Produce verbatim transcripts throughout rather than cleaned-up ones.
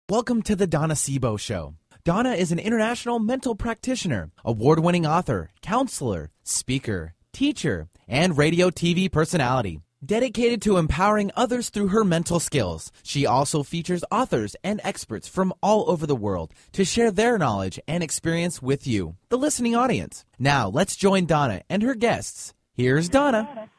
Welcome to the Donna Sebo Show. Donna is an international mental practitioner, award-winning author, counselor, speaker, teacher, and radio T V personality. Dedicated to empowering others through her mental skills, she also features authors and experts from all over the world to share their knowledge and experience with you, the listening audience. Now, let's join Donna and her guests. Here's Donna.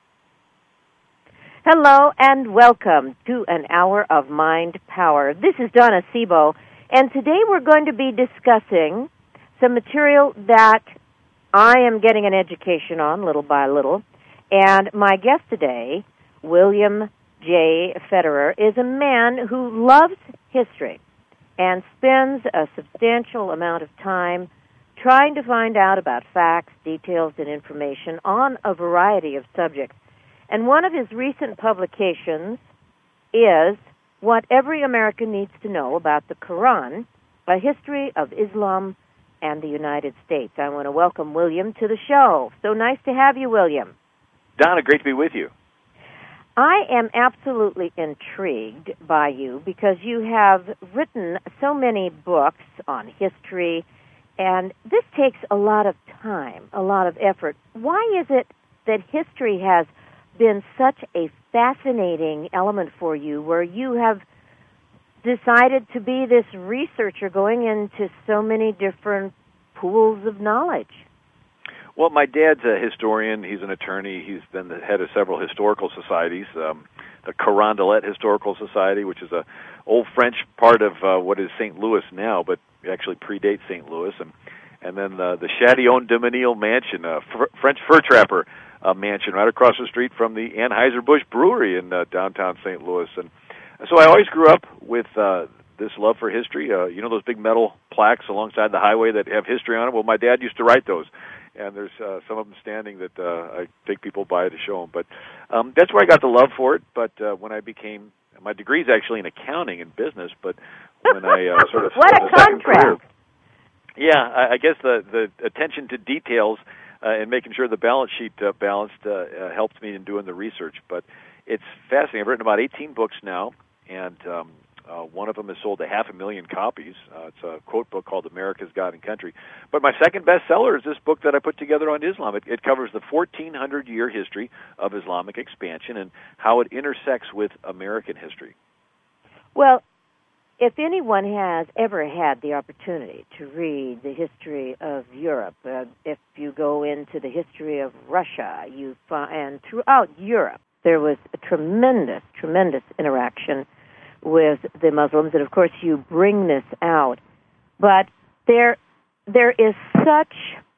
Hello and welcome to an hour of Mind Power. This is Donna Sebo, and today we're going to be discussing some material that I am getting an education on little by little. And my guest today, William J. Federer, is a man who loves history and spends a substantial amount of time trying to find out about facts, details, and information on a variety of subjects. And one of his recent publications is What Every American Needs to Know About the Quran, A History of Islam and the United States. I want to welcome William to the show. So nice to have you, William. Donna, great to be with you. I am absolutely intrigued by you because you have written so many books on history, and this takes a lot of time, a lot of effort. Why is it that history has been such a fascinating element for you, where you have decided to be this researcher going into so many different pools of knowledge? Well, my dad's a historian. He's an attorney. He's been the head of several historical societies, um, the Carondelet Historical Society, which is a old French part of uh, what is Saint Louis now, but actually predates Saint Louis, and and then the, the Chatillon de Menil Mansion, a fr- French fur trapper uh, mansion right across the street from the Anheuser-Busch Brewery in uh, downtown Saint Louis. And so I always grew up with uh, this love for history. Uh, you know those big metal plaques alongside the highway that have history on them? Well, my dad used to write those. And there's uh, some of them standing that uh, I take people by to show them. But um, that's where I got the love for it. But uh, when I became, my degree is actually in accounting and business, but when I uh, sort of... What a contrast! Yeah, I, I guess the, the attention to details uh, and making sure the balance sheet uh, balanced uh, uh, helped me in doing the research. But it's fascinating. I've written about eighteen books now, and um, uh, one of them has sold a half a million copies. Uh, it's a quote book called America's God and Country. But my second bestseller is this book that I put together on Islam. It, it covers the fourteen hundred year history of Islamic expansion and how it intersects with American history. Well, if anyone has ever had the opportunity to read the history of Europe, uh, if you go into the history of Russia, you find, and throughout Europe, there was a tremendous, tremendous interaction with the Muslims, and of course you bring this out. But there, there is such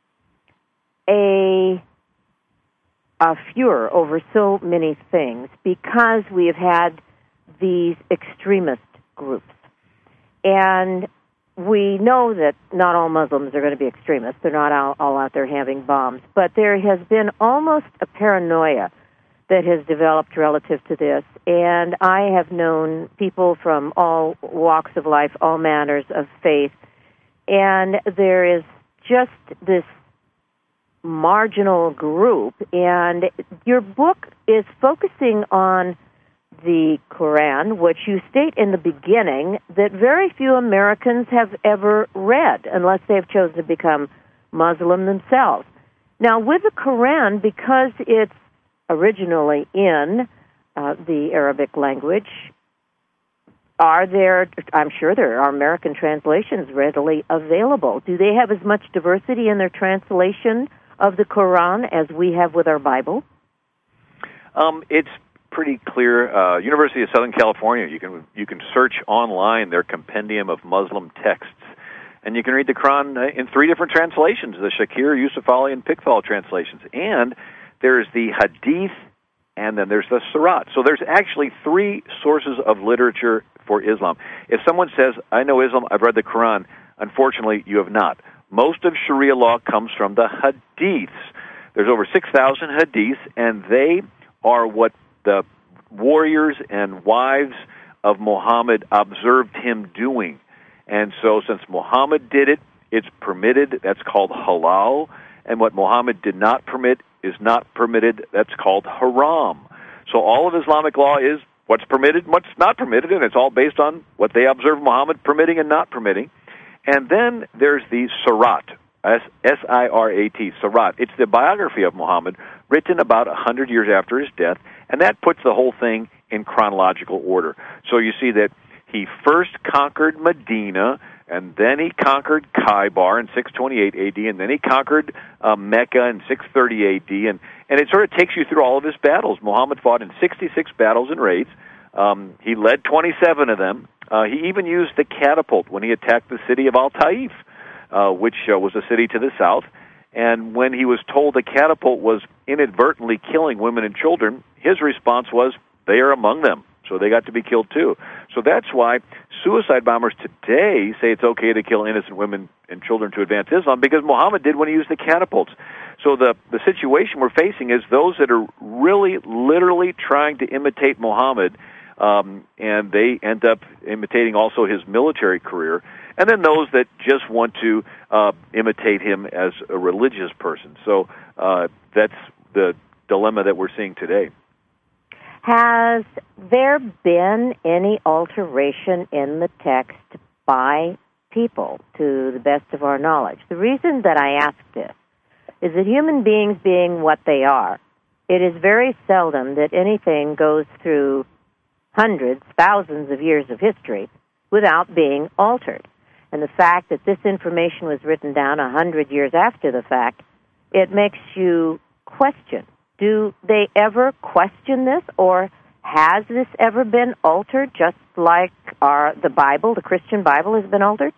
a, a furor over so many things because we have had these extremist groups. And we know that not all Muslims are going to be extremists. They're not all, all out there having bombs. But there has been almost a paranoia that has developed relative to this. And I have known people from all walks of life, all manners of faith. And there is just this marginal group. And your book is focusing on the Quran, which you state in the beginning that very few Americans have ever read unless they have chosen to become Muslim themselves. Now, with the Quran, because it's originally in uh, the Arabic language, are there, I'm sure there are American translations readily available. Do they have as much diversity in their translation of the Quran as we have with our Bible? Um, it's pretty clear. Uh, University of Southern California, you can you can search online their compendium of Muslim texts, and you can read the Quran uh, in three different translations, the Shakir, Yusuf Ali, and Pickthall translations. And there's the Hadith, and then there's the Surat. So there's actually three sources of literature for Islam. If someone says, I know Islam, I've read the Quran, unfortunately, you have not. Most of Sharia law comes from the Hadiths. There's over six thousand Hadiths, and they are what the warriors and wives of Muhammad observed him doing. And so since Muhammad did it, it's permitted. That's called halal. And what Muhammad did not permit is not permitted. That's called haram. So all of Islamic law is what's permitted and what's not permitted, and it's all based on what they observe Muhammad permitting and not permitting. And then there's the Sirat, S I R A T, Sirat. It's the biography of Muhammad, written about one hundred years after his death, and that puts the whole thing in chronological order. So you see that he first conquered Medina, and then he conquered Khaybar in six twenty-eight A D, and then he conquered uh, Mecca in six thirty A D, and, and it sort of takes you through all of his battles. Muhammad fought in sixty-six battles and raids. Um, he led twenty-seven of them. Uh, he even used the catapult when he attacked the city of Al-Taif, uh, which uh, was a city to the south. And when he was told the catapult was inadvertently killing women and children, his response was, they are among them, so they got to be killed too. So that's why suicide bombers today say it's okay to kill innocent women and children to advance Islam, because Muhammad did when he used the catapults. So the, the situation we're facing is those that are really, literally trying to imitate Muhammad, um, and they end up imitating also his military career, and then those that just want to uh, imitate him as a religious person. So uh, that's the dilemma that we're seeing today. Has there been any alteration in the text by people, to the best of our knowledge? The reason that I ask this is that human beings being what they are, it is very seldom that anything goes through hundreds, thousands of years of history without being altered. And the fact that this information was written down a hundred years after the fact, it makes you question. Do they ever question this, or has this ever been altered, just like our, the Bible, the Christian Bible, has been altered?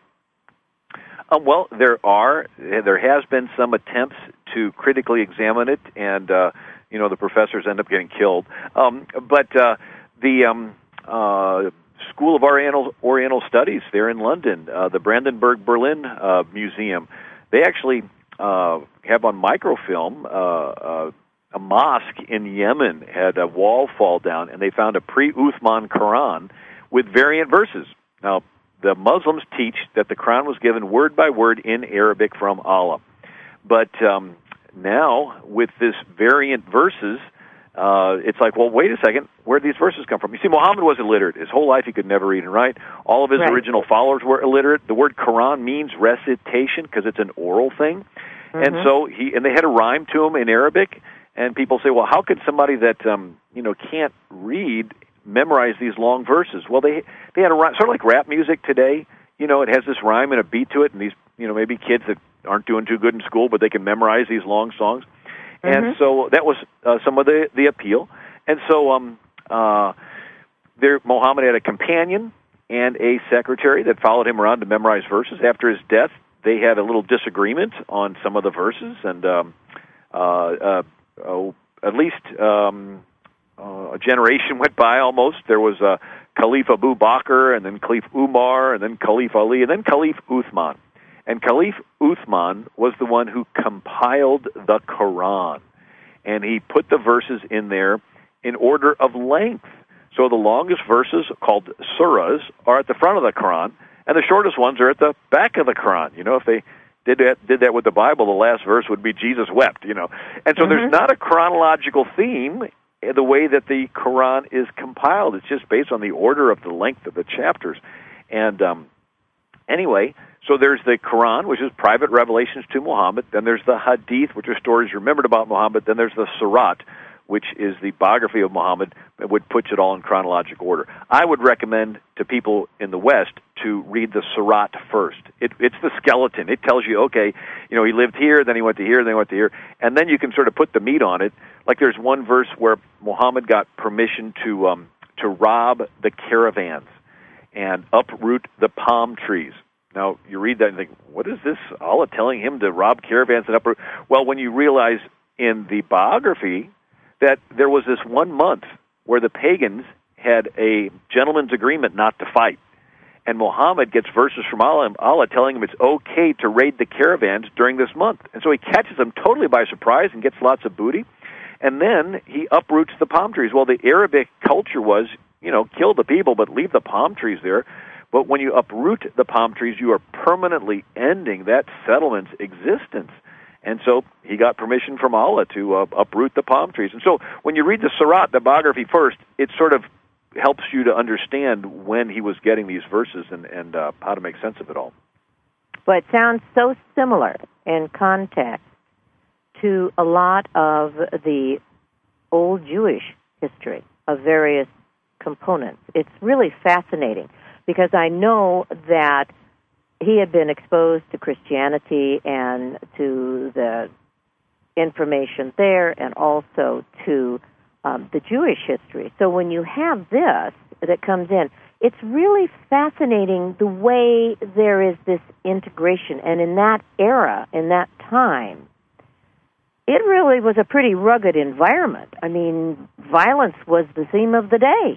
Uh, well, there are. There has been some attempts to critically examine it, and, uh, you know, the professors end up getting killed. Um, but uh, the um, uh, School of Oriental, Oriental Studies there in London, uh, the Brandenburg Berlin uh, Museum, they actually uh, have on microfilm uh, uh, a mosque in Yemen had a wall fall down, and they found a pre-Uthman Quran with variant verses. Now, the Muslims teach that the Quran was given word by word in Arabic from Allah. But um, now, with this variant verses, uh, it's like, well, wait a second, where did these verses come from? You see, Muhammad was illiterate. His whole life he could never read and write. All of his right. original followers were illiterate. The word Quran means recitation because it's an oral thing. Mm-hmm. And so he, and they had a rhyme to him in Arabic. And people say, well, how could somebody that um, you know can't read memorize these long verses? Well, they they had a rhyme, sort of like rap music today. You know, it has this rhyme and a beat to it, and these you know maybe kids that aren't doing too good in school, but they can memorize these long songs. Mm-hmm. And so that was uh, some of the the appeal. And so um, uh, there, Muhammad had a companion and a secretary that followed him around to memorize verses. After his death, they had a little disagreement on some of the verses, and um, uh, uh, Oh, at least um, uh, a generation went by almost. There was uh, Caliph Abu Bakr, and then Caliph Umar, and then Caliph Ali, and then Caliph Uthman. And Caliph Uthman was the one who compiled the Quran, and he put the verses in there in order of length. So the longest verses, called surahs, are at the front of the Quran, and the shortest ones are at the back of the Quran. You know, if they did that did that with the Bible, the last verse would be Jesus wept, you know. And so mm-hmm. there's not a chronological theme the way that the Quran is compiled. It's just based on the order of the length of the chapters. And um, anyway, so there's the Quran, which is private revelations to Muhammad. Then there's the Hadith, which are stories remembered about Muhammad. Then there's the Sirat, which is the biography of Muhammad, which puts it all in chronological order. I would recommend to people in the West to read the Sirat first. It, it's the skeleton. It tells you, okay, you know, he lived here, then he went to here, then he went to here, and then you can sort of put the meat on it. Like there's one verse where Muhammad got permission to um, to rob the caravans and uproot the palm trees. Now, you read that and think, what is this? Allah telling him to rob caravans and uproot? Well, when you realize in the biography that there was this one month where the pagans had a gentleman's agreement not to fight. And Muhammad gets verses from Allah, Allah telling him it's okay to raid the caravans during this month. And so he catches them totally by surprise and gets lots of booty. And then he uproots the palm trees. Well, the Arabic culture was, you know, kill the people, but leave the palm trees there. But when you uproot the palm trees, you are permanently ending that settlement's existence. And so he got permission from Allah to uh, uproot the palm trees. And so when you read the Sirat, the biography first, it sort of helps you to understand when he was getting these verses and, and uh, how to make sense of it all. But it sounds so similar in context to a lot of the old Jewish history of various components. It's really fascinating because I know that he had been exposed to Christianity and to the information there and also to um, the Jewish history. So when you have this that comes in, it's really fascinating the way there is this integration. And in that era, in that time, it really was a pretty rugged environment. I mean, violence was the theme of the day.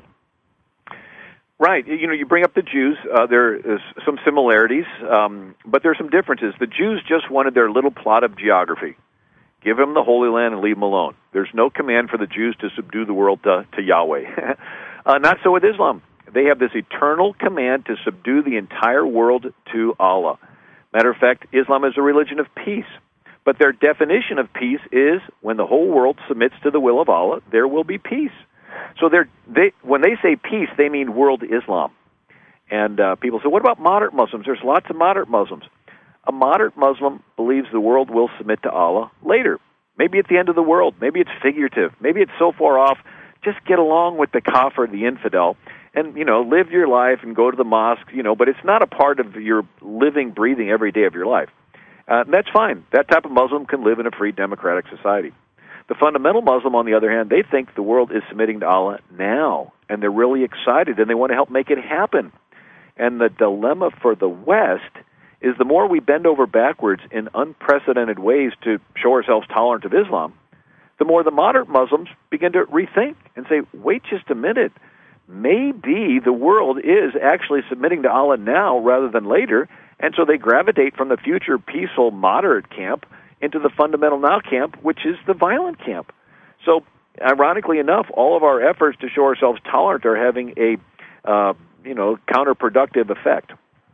Right. You know, you bring up the Jews. Uh, there is some similarities, um, but there are some differences. The Jews just wanted their little plot of geography. Give them the Holy Land and leave them alone. There's no command for the Jews to subdue the world to, to Yahweh. uh, not so with Islam. They have this eternal command to subdue the entire world to Allah. Matter of fact, Islam is a religion of peace. But their definition of peace is when the whole world submits to the will of Allah, there will be peace. So they're, they, when they say peace, they mean world Islam. And uh, people say, what about moderate Muslims? There's lots of moderate Muslims. A moderate Muslim believes the world will submit to Allah later. Maybe at the end of the world. Maybe it's figurative. Maybe it's so far off. Just get along with the kafir, the infidel, and, you know, live your life and go to the mosque, you know, but it's not a part of your living, breathing every day of your life. Uh, that's fine. That type of Muslim can live in a free democratic society. The fundamental Muslim, on the other hand, they think the world is submitting to Allah now, and they're really excited, and they want to help make it happen. And the dilemma for the West is the more we bend over backwards in unprecedented ways to show ourselves tolerant of Islam, the more the moderate Muslims begin to rethink and say, wait just a minute, maybe the world is actually submitting to Allah now rather than later, and so they gravitate from the future peaceful moderate camp into the fundamental now camp, which is the violent camp. So, ironically enough, all of our efforts to show ourselves tolerant are having a, uh, you know, counterproductive effect.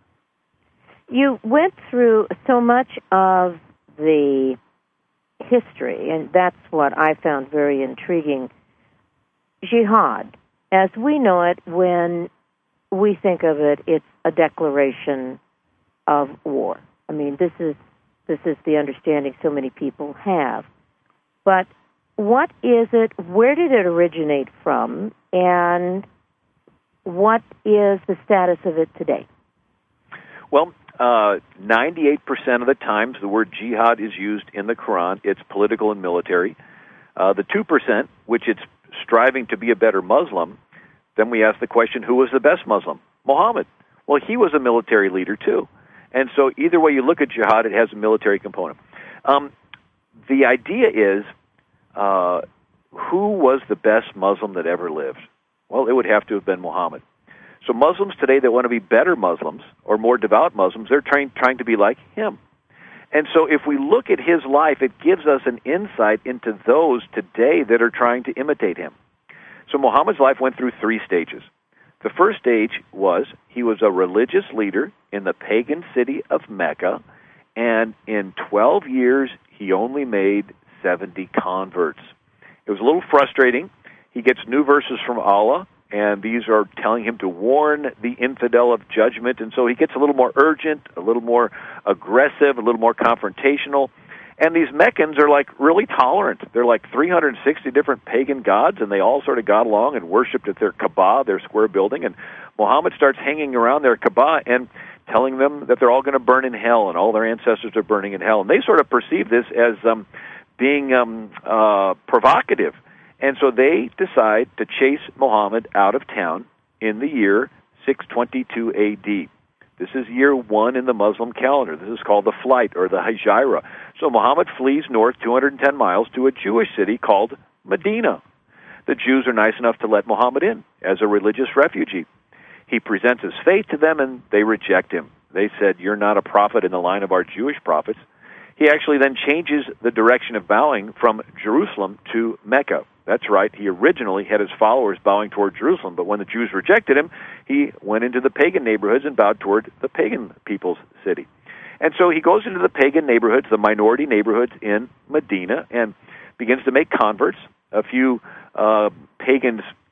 You went through so much of the history, and that's what I found very intriguing. Jihad, as we know it, when we think of it, it's a declaration of war. I mean, this is this is the understanding so many people have. But what is it? Where did it originate from? And what is the status of it today? Well, uh, ninety-eight percent of the times the word jihad is used in the Quran, it's political and military. Uh, the two percent, which it's striving to be a better Muslim, then we ask the question, who was the best Muslim? Muhammad. Well, he was a military leader too. And so either way you look at jihad, it has a military component. Um, the idea is, uh, who was the best Muslim that ever lived? Well, it would have to have been Muhammad. So Muslims today that want to be better Muslims or more devout Muslims, they're trying, trying to be like him. And so if we look at his life, it gives us an insight into those today that are trying to imitate him. So Muhammad's life went through three stages. The first stage was he was a religious leader in the pagan city of Mecca, and in twelve years he only made seventy converts. It was a little frustrating. He gets new verses from Allah, and these are telling him to warn the infidel of judgment, and so he gets a little more urgent, a little more aggressive, a little more confrontational. And these Meccans are like really tolerant. They're like three hundred sixty different pagan gods, and they all sort of got along and worshipped at their Kaaba, their square building. And Muhammad starts hanging around their Kaaba and telling them that they're all going to burn in hell, and all their ancestors are burning in hell. And they sort of perceive this as um, being um, uh, provocative. And so they decide to chase Muhammad out of town in the year six twenty-two A D. This is year one in the Muslim calendar. This is called the flight, or the Hijra. So Muhammad flees north two hundred ten miles to a Jewish city called Medina. The Jews are nice enough to let Muhammad in as a religious refugee. He presents his faith to them, and they reject him. They said, you're not a prophet in the line of our Jewish prophets. He actually then changes the direction of bowing from Jerusalem to Mecca. That's right, he originally had his followers bowing toward Jerusalem, but when the Jews rejected him, he went into the pagan neighborhoods and bowed toward the pagan people's city. And so he goes into the pagan neighborhoods, the minority neighborhoods in Medina, and begins to make converts. A few uh, pagans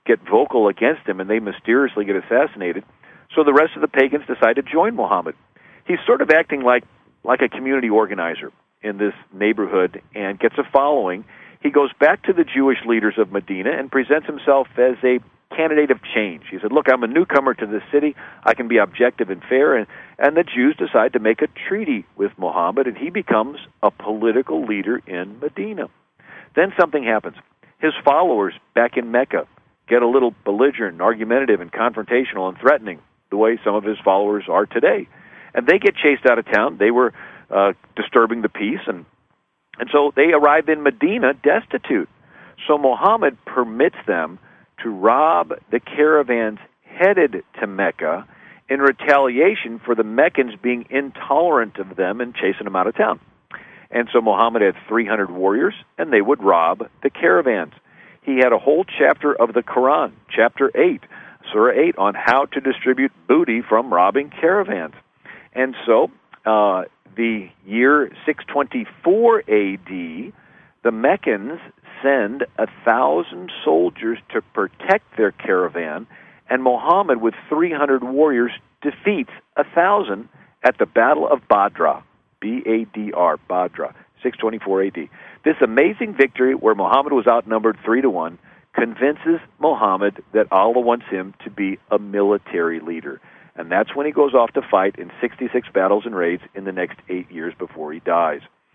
get vocal against him, and they mysteriously get assassinated. So the rest of the pagans decide to join Muhammad. He's sort of acting like like a community organizer in this neighborhood and gets a following. He goes back to the Jewish leaders of Medina and presents himself as a candidate of change. He said, look, I'm a newcomer to this city. I can be objective and fair. And, and the Jews decide to make a treaty with Muhammad, and he becomes a political leader in Medina. Then something happens. His followers back in Mecca get a little belligerent, argumentative, and confrontational and threatening, the way some of his followers are today. And they get chased out of town. They were uh, disturbing the peace, and and so they arrive in Medina destitute. So Muhammad permits them to rob the caravans headed to Mecca in retaliation for the Meccans being intolerant of them and chasing them out of town. And so Muhammad had three hundred warriors, and they would rob the caravans. He had a whole chapter of the Quran, chapter eight, Surah eight, on how to distribute booty from robbing caravans. And so, uh, the year six twenty-four A D, the Meccans send a thousand soldiers to protect their caravan, and Muhammad, with three hundred warriors, defeats a thousand at the Battle of Badr, B A D R, Badr, six twenty-four A D. This amazing victory, where Muhammad was outnumbered three to one, convinces Muhammad that Allah wants him to be a military leader. And that's when he goes off to fight in sixty-six battles and raids in the next eight years before he dies.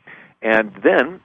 And then,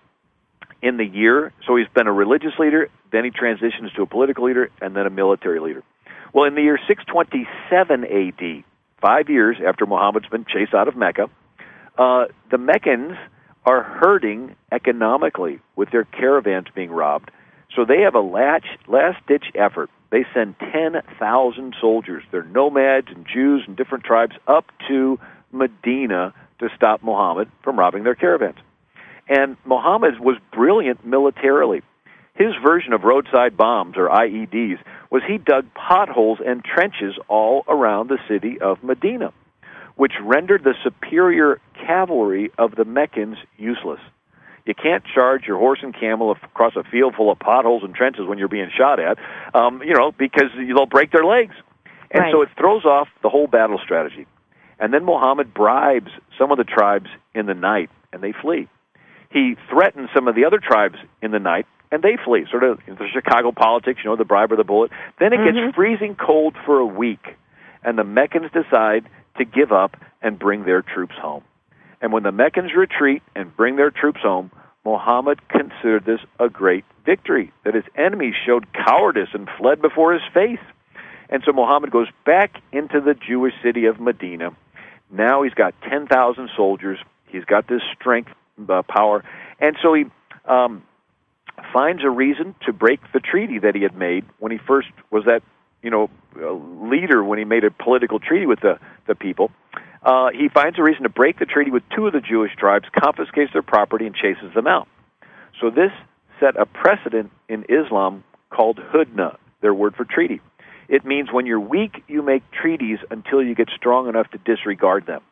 in the year, so he's been a religious leader, then he transitions to a political leader, and then a military leader. Well, in the year six twenty-seven A D, five years after Muhammad's been chased out of Mecca, uh, the Meccans are hurting economically with their caravans being robbed. So they have a last-ditch effort. They send ten thousand soldiers. They're nomads and Jews and different tribes up to Medina to stop Muhammad from robbing their caravans. And Muhammad was brilliant militarily. His version of roadside bombs, or I E Ds, was he dug potholes and trenches all around the city of Medina, which rendered the superior cavalry of the Meccans useless. You can't charge your horse and camel across a field full of potholes and trenches when you're being shot at, um, you know, because they'll break their legs. And right. So it throws off the whole battle strategy. And then Muhammad bribes some of the tribes in the night, and they flee. He threatens some of the other tribes in the night, and they flee. Sort of the Chicago politics, you know, the bribe or the bullet. Then it gets mm-hmm. freezing cold for a week, and the Meccans decide to give up and bring their troops home. And when the Meccans retreat and bring their troops home, Muhammad considered this a great victory, that his enemies showed cowardice and fled before his face. And so Muhammad goes back into the Jewish city of Medina. Now he's got ten thousand soldiers. He's got this strength, uh, power. And so he um, finds a reason to break the treaty that he had made when he first was that, you know, uh, leader, when he made a political treaty with the, the people. Uh, he finds a reason to break the treaty with two of the Jewish tribes, confiscates their property, and chases them out. So this set a precedent in Islam called hudna, their word for treaty. It means when you're weak, you make treaties until you get strong enough to disregard them.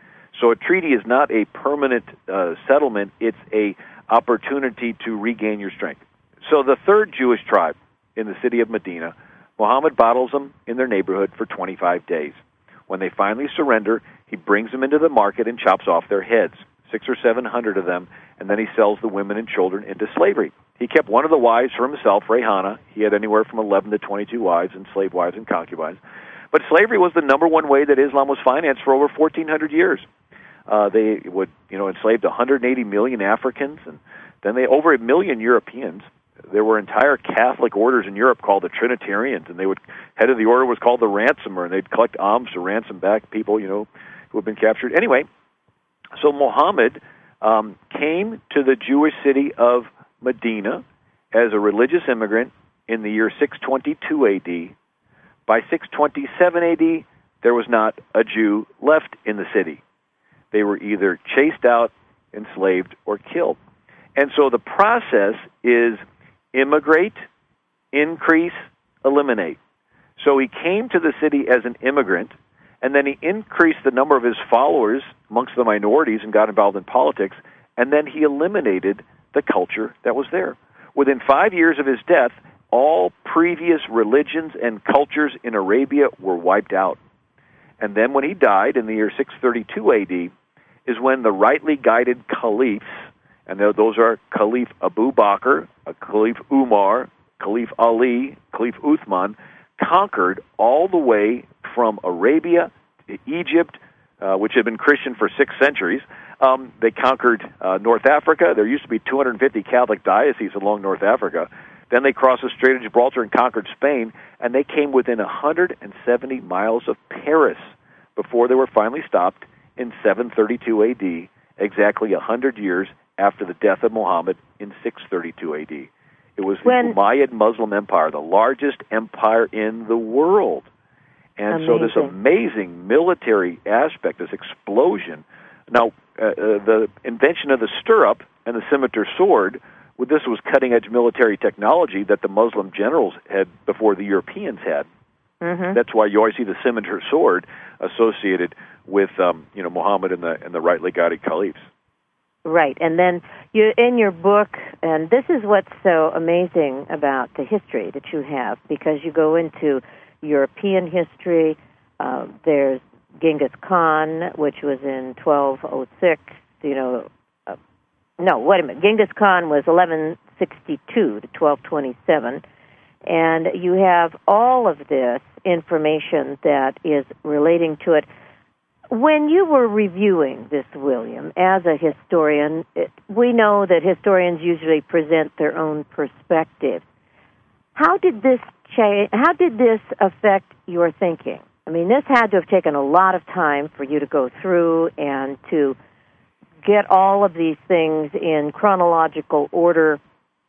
So a treaty is not a permanent uh, settlement. It's a opportunity to regain your strength. So the third Jewish tribe in the city of Medina, Muhammad bottles them in their neighborhood for twenty-five days. When they finally surrender, he brings them into the market and chops off their heads, six or seven hundred of them, and then he sells the women and children into slavery. He kept one of the wives for himself, Rayhana. He had anywhere from eleven to twenty-two wives, and slave wives and concubines. But slavery was the number one way that Islam was financed for over fourteen hundred years. Uh, they would, you know, enslaved one hundred eighty million Africans, and then they over a million Europeans. There were entire Catholic orders in Europe called the Trinitarians, and they would head of the order was called the ransomer, and they'd collect alms to ransom back people, you know, who had been captured. Anyway, so Muhammad um, came to the Jewish city of Medina as a religious immigrant in the year six twenty-two A D. By six twenty-seven A D, there was not a Jew left in the city. They were either chased out, enslaved, or killed. And so the process is immigrate, increase, eliminate. So he came to the city as an immigrant, and then he increased the number of his followers amongst the minorities and got involved in politics, and then he eliminated the culture that was there. Within five years of his death, all previous religions and cultures in Arabia were wiped out. And then when he died in the year six thirty-two A D is when the rightly guided caliphs, and those are Caliph Abu Bakr, Caliph Umar, Caliph Ali, Caliph Uthman, conquered all the way from Arabia to Egypt, uh, which had been Christian for six centuries. Um, they conquered uh, North Africa. There used to be two hundred fifty Catholic dioceses along North Africa. Then they crossed the Strait of Gibraltar and conquered Spain, and they came within one hundred seventy miles of Paris before they were finally stopped in seven thirty-two A D, exactly one hundred years after the death of Muhammad in six thirty-two A D. It was the when, Umayyad Muslim Empire, the largest empire in the world. And amazing. So this amazing military aspect, this explosion. Now, uh, uh, the invention of the stirrup and the scimitar sword, well, this was cutting-edge military technology that the Muslim generals had before the Europeans had. Mm-hmm. That's why you always see the scimitar sword associated with, um, you know, Muhammad and the and the rightly guided caliphs. Right, and then you in your book, and this is what's so amazing about the history that you have, because you go into European history. Uh, there's Genghis Khan, which was in twelve oh six. You know, uh, no, wait a minute. Genghis Khan was eleven sixty-two to twelve twenty-seven. And you have all of this information that is relating to it. When you were reviewing this, William, as a historian, it, we know that historians usually present their own perspective. How did this change? How did this affect your thinking? I mean, this had to have taken a lot of time for you to go through and to get all of these things in chronological order.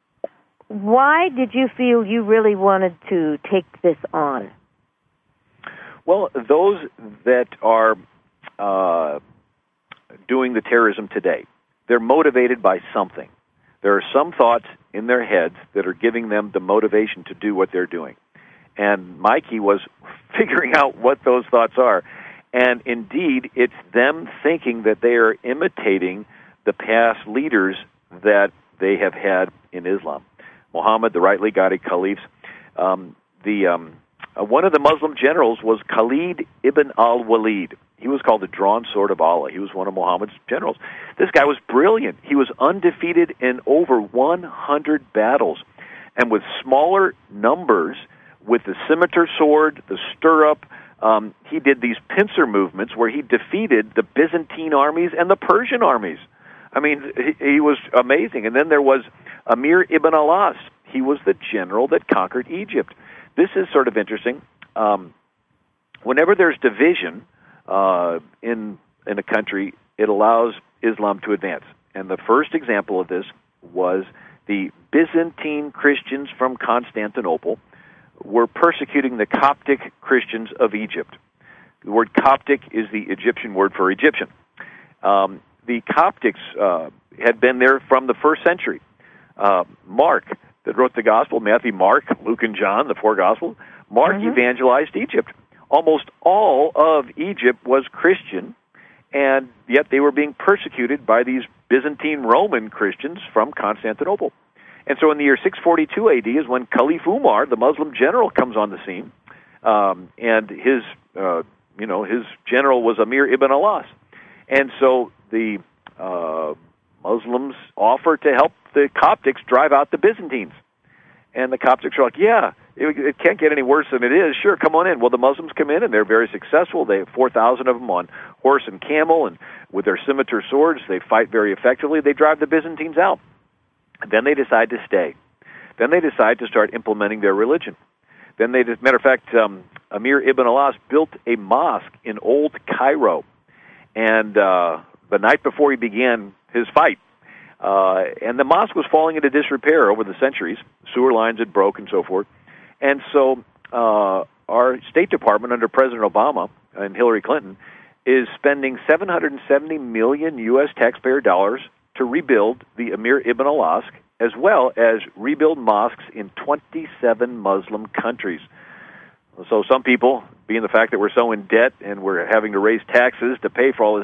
Why did you feel you really wanted to take this on? Well, those that are uh, doing the terrorism today, they're motivated by something. There are some thoughts in their heads that are giving them the motivation to do what they're doing. And Mikey was figuring out what those thoughts are. And indeed, it's them thinking that they are imitating the past leaders that they have had in Islam. Muhammad, the rightly guided caliphs. Um, the um, uh, one of the Muslim generals was Khalid ibn al-Walid. He was called the Drawn Sword of Allah. He was one of Muhammad's generals. This guy was brilliant. He was undefeated in over one hundred battles. And with smaller numbers, with the scimitar sword, the stirrup, um, he did these pincer movements where he defeated the Byzantine armies and the Persian armies. I mean, he, he was amazing. And then there was Amir ibn al-As. He was the general that conquered Egypt. This is sort of interesting. Um, whenever there's division uh, in in a country, it allows Islam to advance. And the first example of this was the Byzantine Christians from Constantinople were persecuting the Coptic Christians of Egypt. The word Coptic is the Egyptian word for Egyptian. Um, the Coptics uh, had been there from the first century. Uh, Mark, that wrote the Gospel, Matthew, Mark, Luke, and John, the four Gospels, Mark mm-hmm. evangelized Egypt. Almost all of Egypt was Christian, and yet they were being persecuted by these Byzantine Roman Christians from Constantinople. And so in the year six forty-two A D is when Caliph Umar, the Muslim general, comes on the scene, um, and his, uh, you know, his general was Amir ibn al-As. And so the uh, Muslims offer to help the Coptics drive out the Byzantines. And the Coptics are like, yeah, it, it can't get any worse than it is. Sure, come on in. Well, the Muslims come in, and they're very successful. They have four thousand of them on horse and camel, and with their scimitar swords, they fight very effectively. They drive the Byzantines out. And then they decide to stay. Then they decide to start implementing their religion. Then they, as a matter of fact, um, Amir ibn al-As built a mosque in Old Cairo. And uh, the night before he began his fight, uh, and the mosque was falling into disrepair over the centuries. Sewer lines had broke and so forth. And so uh, our State Department under President Obama and Hillary Clinton is spending seven hundred seventy million U S taxpayer dollars to rebuild the Amir ibn al-As, as well as rebuild mosques in twenty-seven Muslim countries. So some people, being the fact that we're so in debt and we're having to raise taxes to pay for all this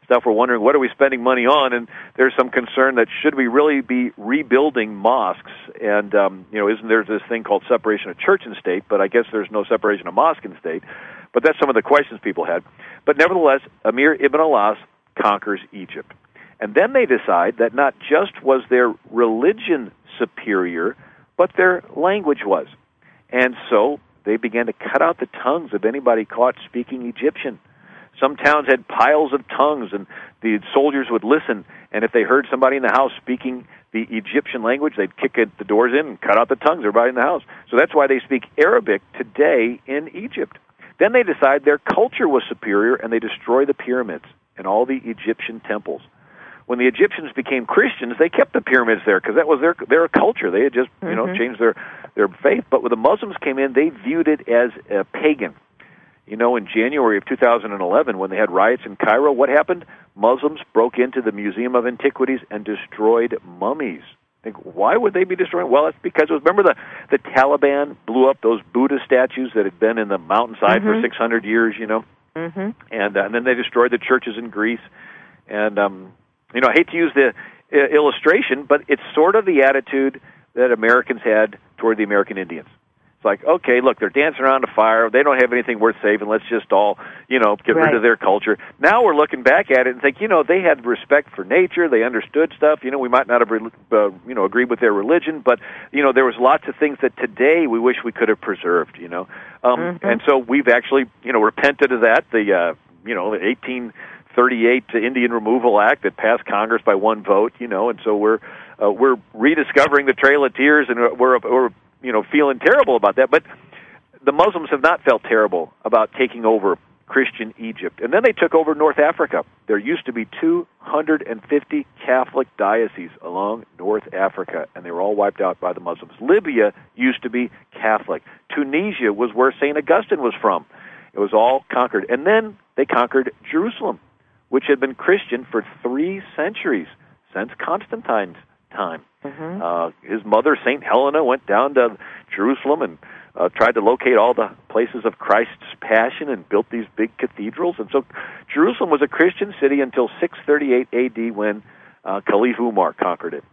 stuff. We're wondering, what are we spending money on? And there's some concern that should we really be rebuilding mosques? And, um, you know, isn't there this thing called separation of church and state? But I guess there's no separation of mosque and state. But that's some of the questions people had. But nevertheless, Amir ibn al-As conquers Egypt. And then they decide that not just was their religion superior, but their language was. And so they began to cut out the tongues of anybody caught speaking Egyptian. Some towns had piles of tongues, and the soldiers would listen, and if they heard somebody in the house speaking the Egyptian language, they'd kick it, the doors in and cut out the tongues of everybody in the house. So that's why they speak Arabic today in Egypt. Then they decide their culture was superior, and they destroy the pyramids and all the Egyptian temples. When the Egyptians became Christians, they kept the pyramids there because that was their their culture. They had just you mm-hmm. know changed their their faith. But when the Muslims came in, they viewed it as a pagan. You know, in January of two thousand eleven, when they had riots in Cairo, what happened? Muslims broke into the Museum of Antiquities and destroyed mummies. Think, why would they be destroying? Well, it's because, it was, remember the, the Taliban blew up those Buddha statues that had been in the mountainside mm-hmm. for six hundred years, you know? Mm-hmm. And, uh, and then they destroyed the churches in Greece. And, um, you know, I hate to use the uh, illustration, but it's sort of the attitude that Americans had toward the American Indians. Like, okay, look, they're dancing around a fire. They don't have anything worth saving. Let's just all, you know, get right. rid of their culture. Now we're looking back at it and think, you know, they had respect for nature. They understood stuff. You know, we might not have, uh, you know, agreed with their religion, but, you know, there was lots of things that today we wish we could have preserved, you know. Um, mm-hmm. And so we've actually, you know, repented of that. The, uh, you know, the eighteen thirty-eight Indian Removal Act that passed Congress by one vote, you know, and so we're, uh, we're rediscovering the Trail of Tears, and we're, we're you know, feeling terrible about that. But the Muslims have not felt terrible about taking over Christian Egypt. And then they took over North Africa. There used to be two hundred fifty Catholic dioceses along North Africa, and they were all wiped out by the Muslims. Libya used to be Catholic. Tunisia was where Saint Augustine was from. It was all conquered. And then they conquered Jerusalem, which had been Christian for three centuries, since Constantine's time. Mm-hmm. Uh, his mother, Saint Helena, went down to Jerusalem and uh, tried to locate all the places of Christ's passion and built these big cathedrals. And so Jerusalem was a Christian city until six thirty-eight A D when uh, Caliph Umar conquered it.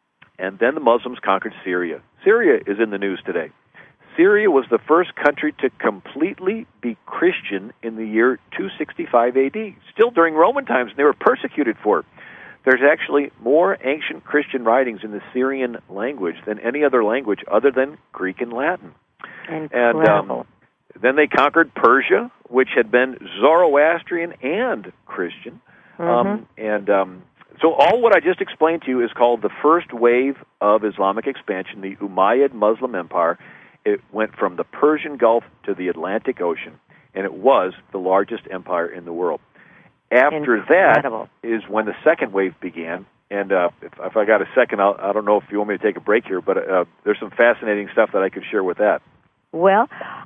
And then the Muslims conquered Syria. Syria is in the news today. Syria was the first country to completely be Christian in the year two sixty-five A D, still during Roman times, and they were persecuted for it. There's actually more ancient Christian writings in the Syrian language than any other language other than Greek and Latin. Incredible. And um, then they conquered Persia, which had been Zoroastrian and Christian. Mm-hmm. Um, and um, so all what I just explained to you is called the first wave of Islamic expansion, the Umayyad Muslim Empire. It went from the Persian Gulf to the Atlantic Ocean, and it was the largest empire in the world. After Incredible. that is when the second wave began, and uh, if, if I got a second, I'll, I don't know if you want me to take a break here, but uh, there's some fascinating stuff that I could share with that. Well,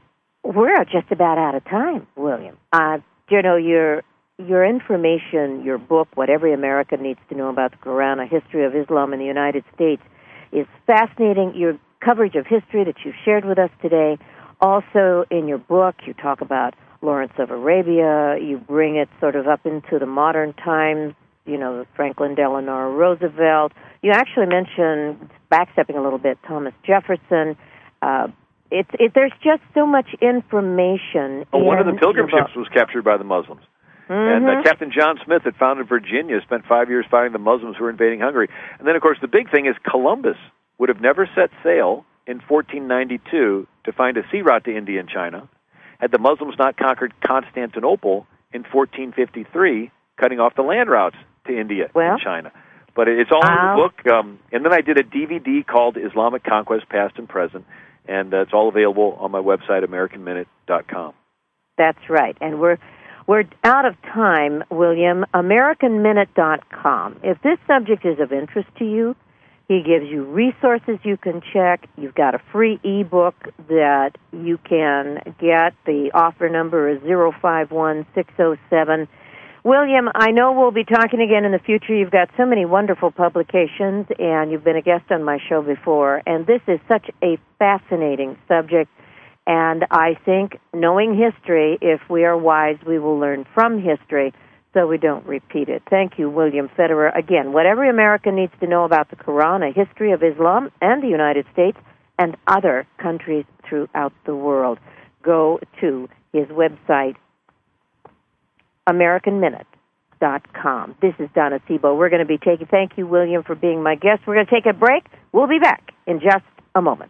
we're just about out of time, William. Uh, you know, your your information, your book, What Every American Needs to Know About the Quran, A History of Islam in the United States, is fascinating. Your coverage of history that you've shared with us today, also in your book, you talk about Lawrence of Arabia, you bring it sort of up into the modern times, you know, Franklin Delano Roosevelt. You actually mention, backstepping a little bit, Thomas Jefferson. Uh, it's it, there's just so much information. Oh, one of the pilgrim ships was captured by the Muslims. Mm-hmm. And uh, Captain John Smith that founded Virginia spent five years fighting the Muslims who were invading Hungary. And then, of course, the big thing is Columbus would have never set sail in fourteen ninety-two to find a sea route to India and China had the Muslims not conquered Constantinople in fourteen fifty-three, cutting off the land routes to India well, and China. But it's all in the book. Um, and then I did a D V D called Islamic Conquest, Past and Present, and uh, it's all available on my website, American Minute dot com. That's right. And we're we're out of time, William. American Minute dot com. If this subject is of interest to you, he gives you resources you can check. You've got a free ebook that you can get. The offer number is zero five one six zero seven. William, I know we'll be talking again in the future. You've got so many wonderful publications, and you've been a guest on my show before. And this is such a fascinating subject. And I think, knowing history, if we are wise, we will learn from history so we don't repeat it. Thank you, William Federer. Again, what every American needs to know about the Quran, a history of Islam and the United States and other countries throughout the world. Go to his website, American Minute dot com. This is Donna Sebo. We're going to be taking, thank you, William, for being my guest. We're going to take a break. We'll be back in just a moment.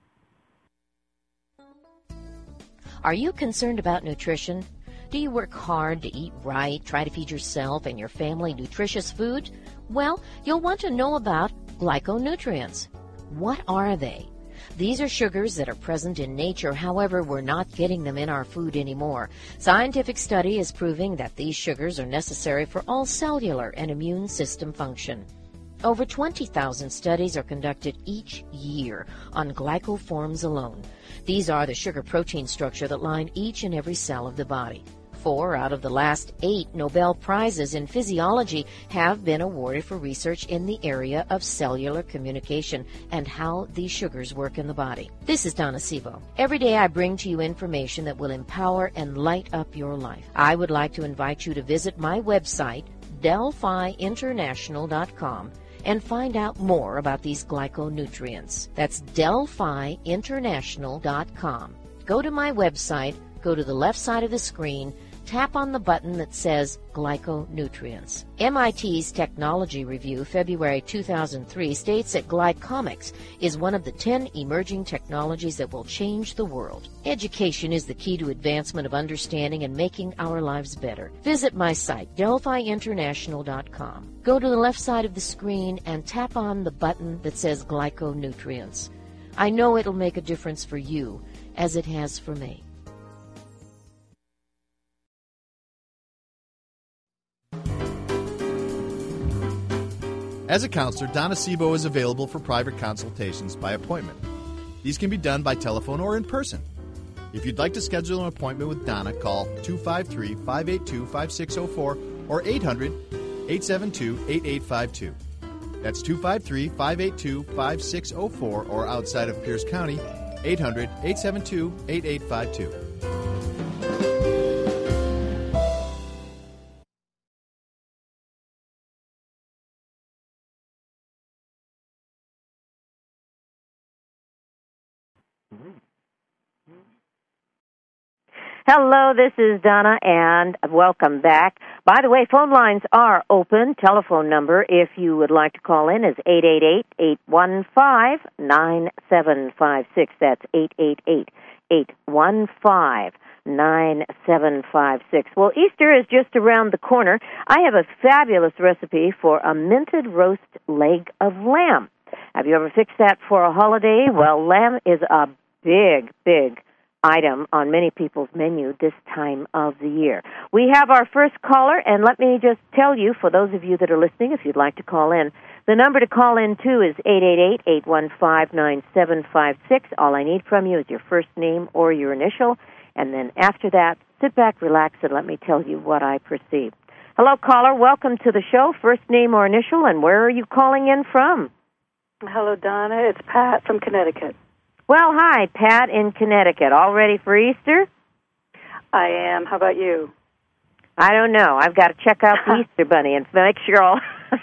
Are you concerned about nutrition? Do you work hard to eat right, try to feed yourself and your family nutritious food? Well, you'll want to know about glyconutrients. What are they? These are sugars that are present in nature, however, we're not getting them in our food anymore. Scientific study is proving that these sugars are necessary for all cellular and immune system function. Over twenty thousand studies are conducted each year on glycoforms alone. These are the sugar protein structure that line each and every cell of the body. Four out of the last eight Nobel Prizes in physiology have been awarded for research in the area of cellular communication and how these sugars work in the body. This is Donna Sebo. Every day I bring to you information that will empower and light up your life. I would like to invite you to visit my website, Delphi International dot com, and find out more about these glyconutrients. That's Delphi International dot com. Go to my website, go to the left side of the screen, tap on the button that says Glyconutrients. M I T's Technology Review, February two thousand three, states that glycomics is one of the ten emerging technologies that will change the world. Education is the key to advancement of understanding and making our lives better. Visit my site, Delphi International dot com. Go to the left side of the screen and tap on the button that says Glyconutrients. I know it'll make a difference for you, as it has for me. As a counselor, Donna Sebo is available for private consultations by appointment. These can be done by telephone or in person. If you'd like to schedule an appointment with Donna, call two five three, five eight two, five six zero four or eight hundred, eight seven two, eight eight five two. That's two five three, five eight two, five six zero four or outside of Pierce County, eight hundred, eight seven two, eight eight five two. Hello, this is Donna, and welcome back. By the way, phone lines are open. Telephone number, if you would like to call in, is eight eight eight, eight one five, nine seven five six. That's eight eight eight, eight one five, nine seven five six. Well, Easter is just around the corner. I have a fabulous recipe for a minted roast leg of lamb. Have you ever fixed that for a holiday? Well, lamb is a big, big item on many people's menu this time of the year. We have our first caller, and let me just tell you, for those of you that are listening, if you'd like to call in, the number to call in to is eight eight eight, eight one five, nine seven five six. All I need from you is your first name or your initial, and then after that, sit back, relax, and let me tell you what I perceive. Hello, caller. Welcome to the show. First name or initial, and where are you calling in from? Hello, Donna. It's Pat from Connecticut. Well, hi, Pat in Connecticut. All ready for Easter? I am. How about you? I don't know. I've got to check out the Easter Bunny and make sure all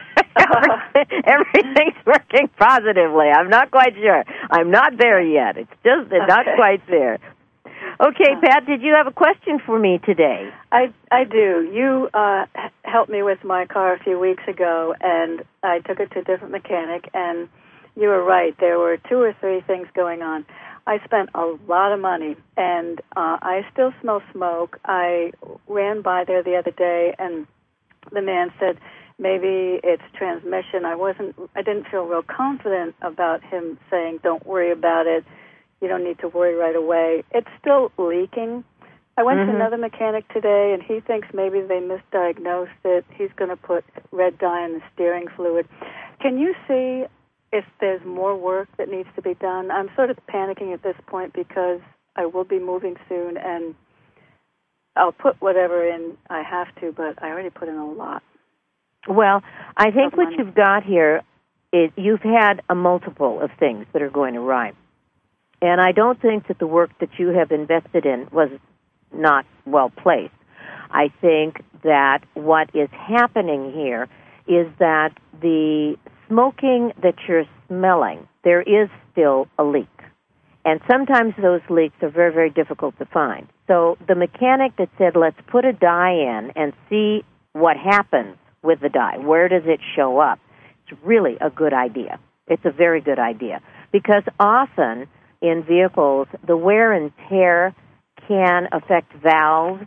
everything's working positively. I'm not quite sure. I'm not there yet. It's just okay. Not quite there. Okay, Pat, did you have a question for me today? I I do. You uh, helped me with my car a few weeks ago, and I took it to a different mechanic, and you were right. There were two or three things going on. I spent a lot of money, and uh, I still smell smoke. I ran by there the other day, and the man said maybe it's transmission. I wasn't. I didn't feel real confident about him saying, "Don't worry about it. You don't need to worry right away." It's still leaking. I went mm-hmm. to another mechanic today, and he thinks maybe they misdiagnosed it. He's going to put red dye in the steering fluid. Can you see if there's more work that needs to be done? I'm sort of panicking at this point because I will be moving soon, and I'll put whatever in I have to, but I already put in a lot. Well, I think what you've got here is you've had a multiple of things that are going awry. And I don't think that the work that you have invested in was not well placed. I think that what is happening here is that the smoking that you're smelling, there is still a leak. And sometimes those leaks are very, very difficult to find. So the mechanic that said, let's put a dye in and see what happens with the dye, where does it show up, it's really a good idea. It's a very good idea. Because often in vehicles, the wear and tear can affect valves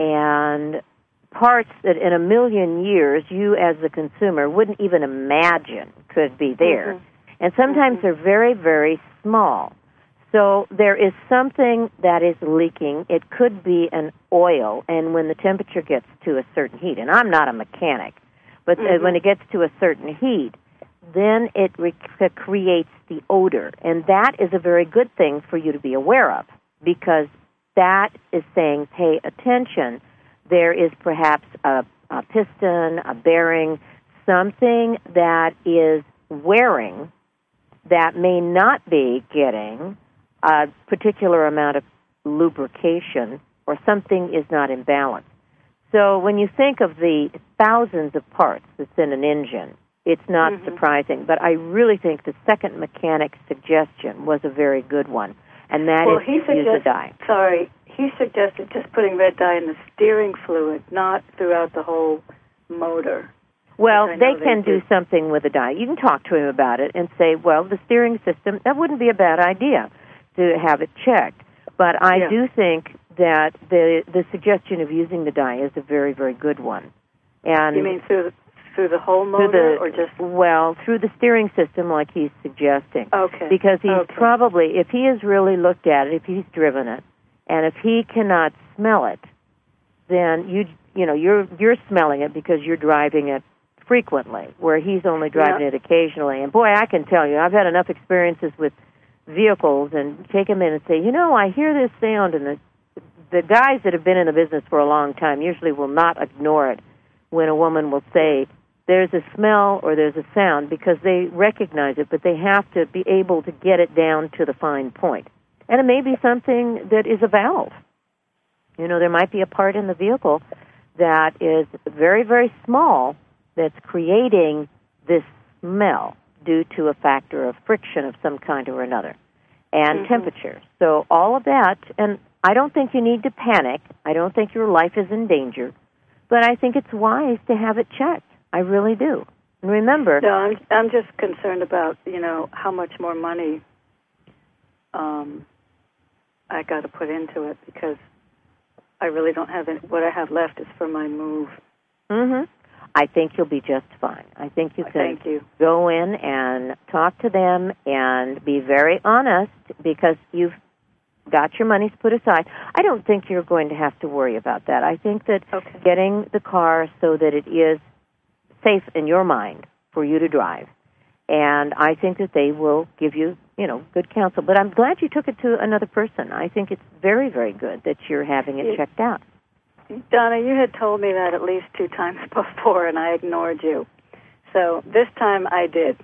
and parts that in a million years you as the consumer wouldn't even imagine could be there. Mm-hmm. And sometimes mm-hmm. they're very, very small. So there is something that is leaking. It could be an oil, and when the temperature gets to a certain heat, and I'm not a mechanic, but mm-hmm. when it gets to a certain heat, then it re- creates the odor. And that is a very good thing for you to be aware of, because that is saying, pay attention. There is perhaps a, a piston, a bearing, something that is wearing that may not be getting a particular amount of lubrication, or something is not in balance. So when you think of the thousands of parts that's in an engine, it's not mm-hmm. surprising. But I really think the second mechanic's suggestion was a very good one, and that well, is he to use the dye. Sorry, he suggested just putting red dye in the steering fluid, not throughout the whole motor. Well, they they can do. do something with the dye. You can talk to him about it and say, well, the steering system, that wouldn't be a bad idea to have it checked. But I yeah. do think that the the suggestion of using the dye is a very, very good one. And you mean through the, through the whole motor, the, or just... Well, through the steering system like he's suggesting. Okay. Because he's okay. probably, if he has really looked at it, if he's driven it, and if he cannot smell it, then you you know, you're you're smelling it because you're driving it frequently, where he's only driving yeah. it occasionally. And boy, I can tell you, I've had enough experiences with vehicles and take them in and say, you know, I hear this sound, and the the guys that have been in the business for a long time usually will not ignore it when a woman will say there's a smell or there's a sound, because they recognize it, but they have to be able to get it down to the fine point. And it may be something that is a valve. You know, there might be a part in the vehicle that is very, very small that's creating this smell due to a factor of friction of some kind or another, and mm-hmm. temperature. So all of that, and I don't think you need to panic. I don't think your life is in danger, but I think it's wise to have it checked. I really do. And remember... No, I'm, I'm just concerned about, you know, how much more money um, I got to put into it, because I really don't have any, what I have left is for my move. Mm-hmm. I think you'll be just fine. I think you can Thank you. go in and talk to them and be very honest, because you've got your monies put aside. I don't think you're going to have to worry about that. I think that okay. getting the car so that it is safe in your mind for you to drive, and I think that they will give you, you know, good counsel. But I'm glad you took it to another person. I think it's very, very good that you're having it checked out. Donna, you had told me that at least two times before, and I ignored you. So this time I did.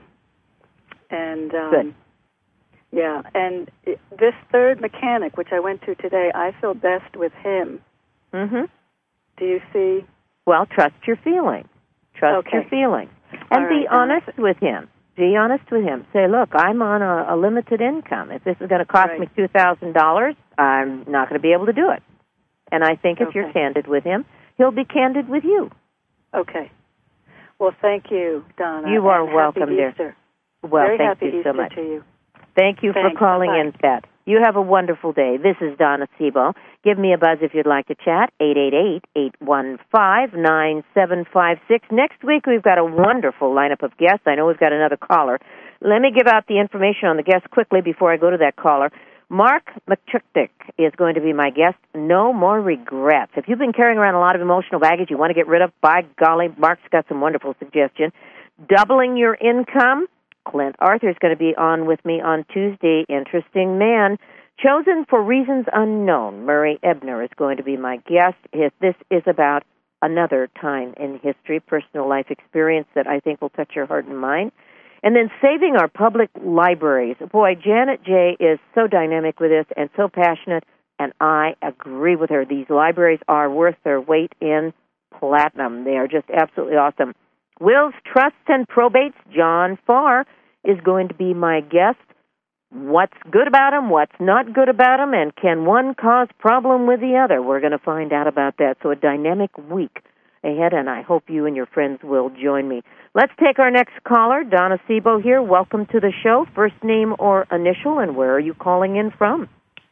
And um, Good. Yeah, and it, this third mechanic, which I went to today, I feel best with him. Mm-hmm. Do you see? Well, trust your feelings. Trust okay. your feelings. And All be right. honest with him. Be honest with him. Say, look, I'm on a, a limited income. If this is going to cost right. me two thousand dollars, I'm not going to be able to do it. And I think if okay. you're candid with him, he'll be candid with you. Okay. Well, thank you, Donna. You are and welcome, happy dear. Easter. Well, Very thank happy you Easter so much. to you. Thank you Thanks. for calling Bye-bye. in, Pat. You have a wonderful day. This is Donna Sebo. Give me a buzz if you'd like to chat, eight eight eight, eight one five, nine seven five six. Next week, we've got a wonderful lineup of guests. I know we've got another caller. Let me give out the information on the guests quickly before I go to that caller. Mark McChuktik is going to be my guest. No more regrets. If you've been carrying around a lot of emotional baggage you want to get rid of, by golly, Mark's got some wonderful suggestions. Doubling your income. Clint Arthur is going to be on with me on Tuesday. Interesting man. Chosen for reasons unknown. Murray Ebner is going to be my guest. This is about another time in history, personal life experience that I think will touch your heart and mind. And then saving our public libraries. Boy, Janet J. is so dynamic with this and so passionate. and I agree with her. These libraries are worth their weight in platinum. They are just absolutely awesome. Wills, Trusts, and Probates, John Farr is going to be my guest. What's good about them, what's not good about them, and can one cause problem with the other? We're going to find out about that. So a dynamic week ahead, and I hope you and your friends will join me. Let's take our next caller, Donna Sebo here. Welcome to the show. First name or initial, and where are you calling in from?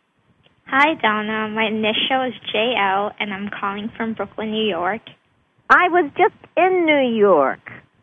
Hi, Donna. My initial is J L, and I'm calling from Brooklyn, New York. I was just in New York.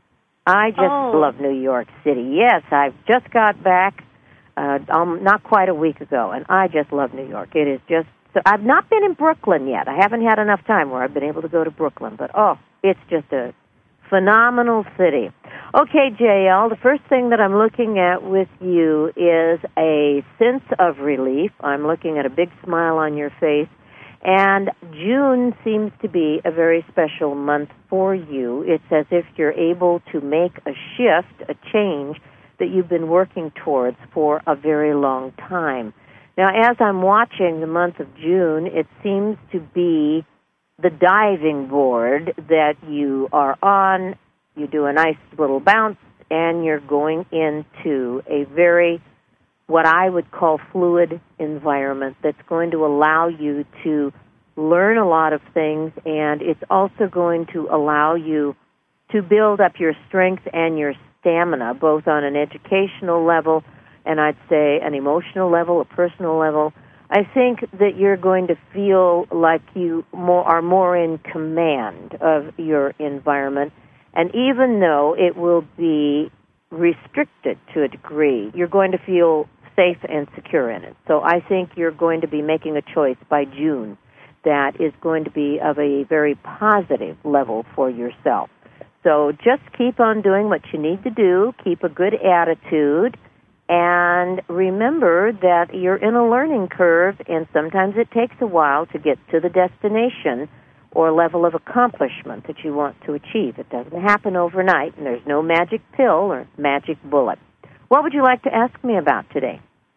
I just oh. love New York City. Yes, I've just got back uh, um, not quite a week ago, and I just love New York. It is just, so I've not been in Brooklyn yet. I haven't had enough time where I've been able to go to Brooklyn, but oh, it's just a phenomenal city. Okay, J L, the first thing that I'm looking at with you is a sense of relief. I'm looking at a big smile on your face, and June seems to be a very special month for you. It's as if you're able to make a shift, a change that you've been working towards for a very long time. Now, as I'm watching the month of June, it seems to be the diving board that you are on. You do a nice little bounce, and you're going into a very, what I would call fluid environment that's going to allow you to learn a lot of things, and it's also going to allow you to build up your strength and your stamina, both on an educational level and I'd say an emotional level, a personal level. I think that you're going to feel like you more, are more in command of your environment. And even though it will be restricted to a degree, you're going to feel safe and secure in it. So I think you're going to be making a choice by June that is going to be of a very positive level for yourself. So just keep on doing what you need to do, keep a good attitude, and remember that you're in a learning curve, and sometimes it takes a while to get to the destination or level of accomplishment that you want to achieve. It doesn't happen overnight, and there's no magic pill or magic bullet. What would you like to ask me about today?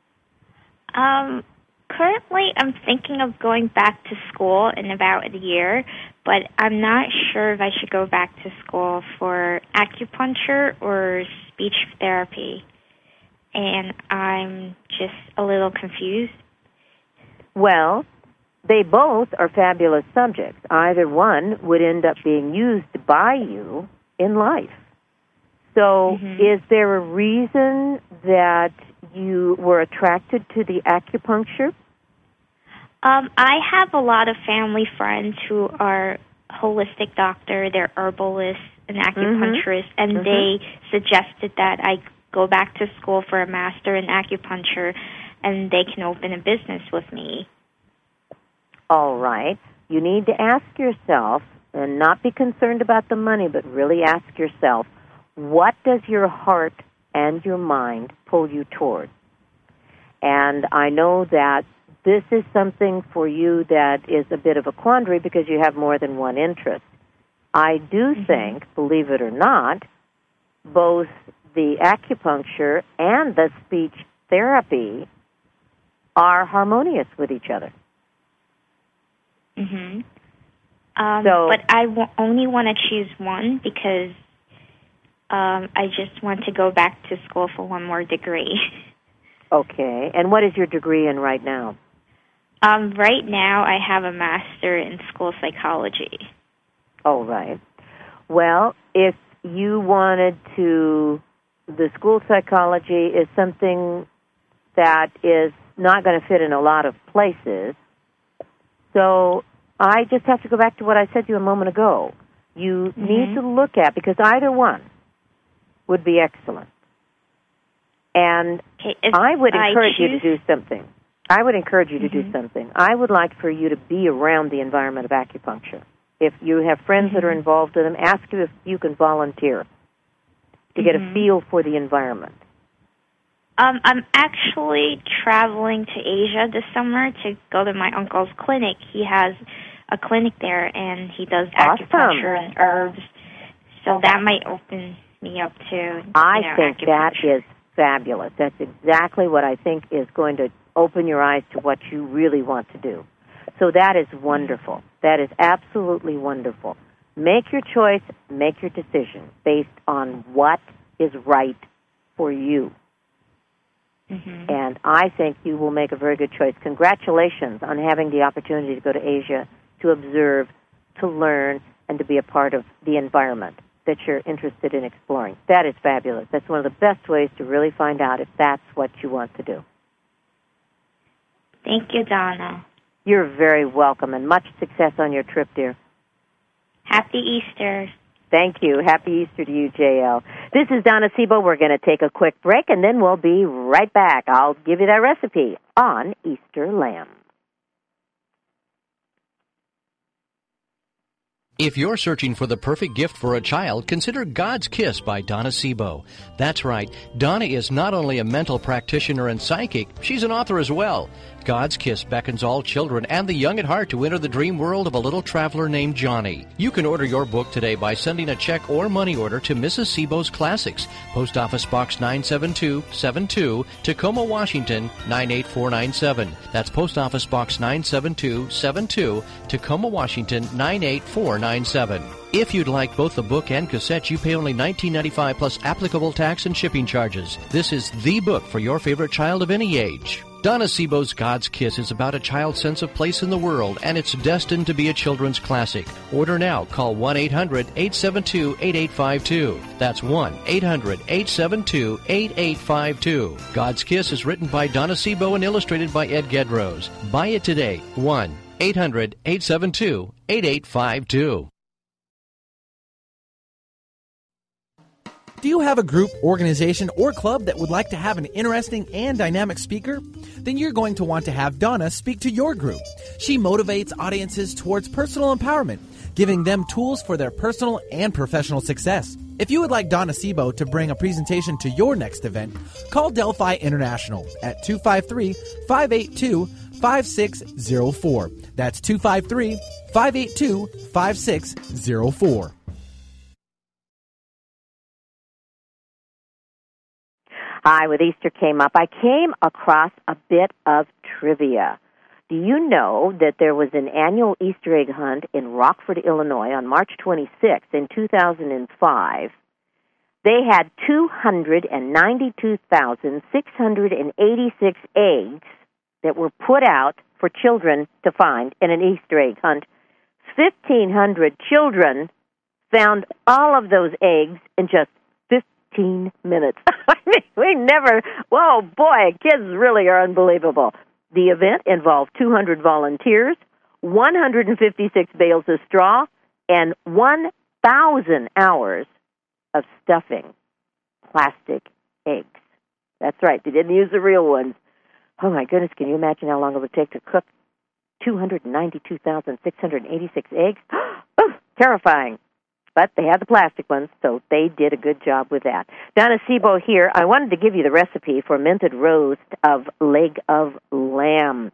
Um, currently, I'm thinking of going back to school in about a year, but I'm not sure if I should go back to school for acupuncture or speech therapy. And I'm just a little confused. Well, they both are fabulous subjects. Either one would end up being used by you in life. So mm-hmm. is there a reason that you were attracted to the acupuncture? Um, I have a lot of family friends who are holistic doctor, they're herbalists and acupuncturists, mm-hmm. and mm-hmm. they suggested that I go back to school for a master in acupuncture, and they can open a business with me. All right. You need to ask yourself, and not be concerned about the money, but really ask yourself, what does your heart and your mind pull you toward? And I know that this is something for you that is a bit of a quandary because you have more than one interest. I do mm-hmm. think, believe it or not, both the acupuncture and the speech therapy are harmonious with each other. Mhm. Um, so, but I w- only want to choose one because um, I just want to go back to school for one more degree. Okay. And what is your degree in right now? Um, right now, I have a master in school psychology. All right. Well, if you wanted to, the school psychology is something that is not going to fit in a lot of places. So I just have to go back to what I said to you a moment ago. You mm-hmm. need to look at, because either one would be excellent. And okay, I would encourage I you to do something. I would encourage you to mm-hmm. do something. I would like for you to be around the environment of acupuncture. If you have friends mm-hmm. that are involved with them, ask you if you can volunteer to mm-hmm. get a feel for the environment. Um, I'm actually traveling to Asia this summer to go to my uncle's clinic. He has a clinic there, and he does awesome. acupuncture and herbs. So that might open me up to, you I know, think that acupuncture. is fabulous. That's exactly what I think is going to open your eyes to what you really want to do. So that is wonderful. That is absolutely wonderful. Make your choice, make your decision based on what is right for you. Mm-hmm. And I think you will make a very good choice. Congratulations on having the opportunity to go to Asia, to observe, to learn, and to be a part of the environment that you're interested in exploring. That is fabulous. That's one of the best ways to really find out if that's what you want to do. Thank you, Donna. You're very welcome, and much success on your trip, dear. Happy Easter. Thank you. Happy Easter to you, J L. This is Donna Sebo. We're going to take a quick break, and then we'll be right back. I'll give you that recipe on Easter lamb. If you're searching for the perfect gift for a child, consider God's Kiss by Donna Sebo. That's right, Donna is not only a mental practitioner and psychic, she's an author as well. God's Kiss beckons all children and the young at heart to enter the dream world of a little traveler named Johnny. You can order your book today by sending a check or money order to Missus Sebo's Classics, Post Office Box nine seven two seven two, Tacoma, Washington nine eight four nine seven. That's Post Office Box nine seven two seven two, Tacoma, Washington nine eight four nine seven. If you'd like both the book and cassette, you pay only nineteen ninety-five dollars plus applicable tax and shipping charges. This is the book for your favorite child of any age. Donna Sebo's God's Kiss is about a child's sense of place in the world, and it's destined to be a children's classic. Order now. Call one eight hundred eight seven two eight eight five two. That's one eight hundred eight seven two eight eight five two. God's Kiss is written by Donna Sebo and illustrated by Ed Gedrose. Buy it today. one eight hundred eight seven two eight eight five two. Do you have a group, organization, or club that would like to have an interesting and dynamic speaker? Then you're going to want to have Donna speak to your group. She motivates audiences towards personal empowerment, giving them tools for their personal and professional success. If you would like Donna Sebo to bring a presentation to your next event, call Delphi International at two five three, five eight two, five six zero four. That's two five three, five eight two, five six zero four. Hi, with Easter came up, I came across a bit of trivia. Do you know that there was an annual Easter egg hunt in Rockford, Illinois on March twenty-sixth in two thousand five? They had two hundred ninety-two thousand six hundred eighty-six eggs that were put out for children to find in an Easter egg hunt. fifteen hundred children found all of those eggs in just fifteen minutes. I mean, we never, whoa, boy, kids really are unbelievable. The event involved two hundred volunteers, one hundred fifty-six bales of straw, and one thousand hours of stuffing plastic eggs. That's right, they didn't use the real ones. Oh, my goodness, can you imagine how long it would take to cook two hundred ninety-two thousand six hundred eighty-six eggs? Oh, terrifying. But they had the plastic ones, so they did a good job with that. Donna Sebo here. I wanted to give you the recipe for minted roast of leg of lamb.